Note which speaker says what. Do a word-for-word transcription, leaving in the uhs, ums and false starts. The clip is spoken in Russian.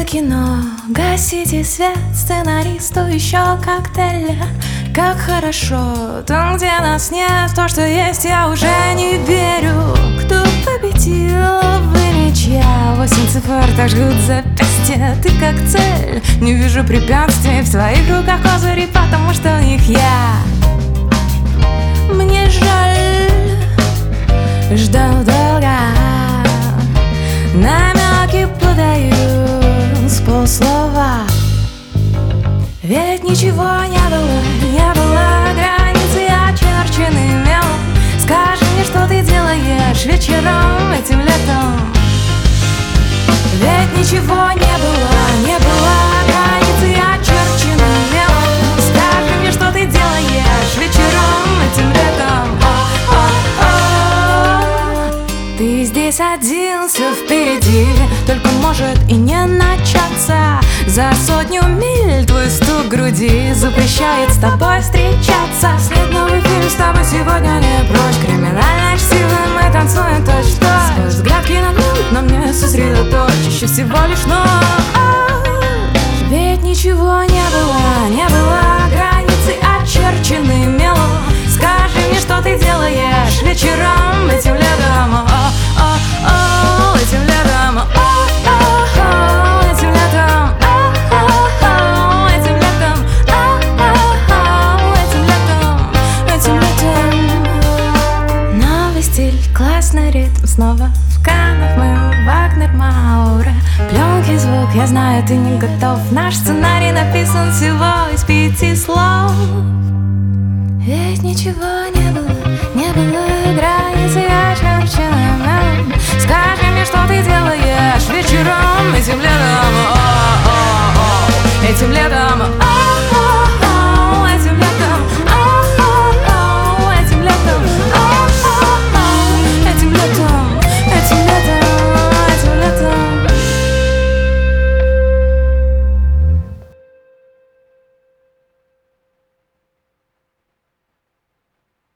Speaker 1: кино, гасите свет, сценаристу еще коктейля. Как хорошо, там, где нас нет, в то, что есть, я уже не верю. Кто победил, вы ничья. Восемь цифр так жгут запястья. Ты как цель, не вижу препятствий. В твоих руках козыри, потому что в них я. Мне жаль, ждал долго, намеки подаю с полслова. Ведь ничего не было, не было границы, очерченный мелом. Скажи мне, что ты делаешь вечером этим летом. Ведь ничего не было, не было границы, очерченный мелом. Скажи мне, что ты делаешь вечером этим летом. О-о-о. Ты здесь один, все впереди, только может и не начаться. За сотню миль твой стук груди запрещает с тобой встречаться. След новый фильм с тобой сегодня не прочь. Криминальное чтиво, мы танцуем точь-в-точь. Сквозь взгляд киноминут, но мне сосредоточь еще всего лишь ночь. Ведь ничего не было, не было границы, очерченный мелом. Скажи мне, что ты делаешь вечером этим летом. О-о-о, этим летом. О-о-о, этим летом. Классный ритм, снова в Каннах мы, Вагнер, Маура. Пленки, звук, я знаю, ты не готов. Наш сценарий написан всего из пяти слов. Ведь ничего не было, не было границы, очерченных